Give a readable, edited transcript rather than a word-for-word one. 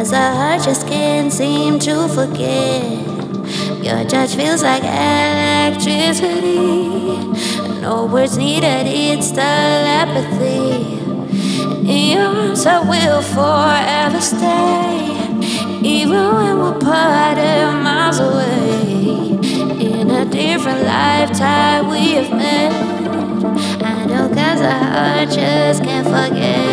'cause our heart just can't seem to forget. Your touch feels like electricity. No words needed, it's telepathy. In your arms I will forever stay, even when we're parted miles away. In a different lifetime we have met. I know 'cause our heart just can't forget.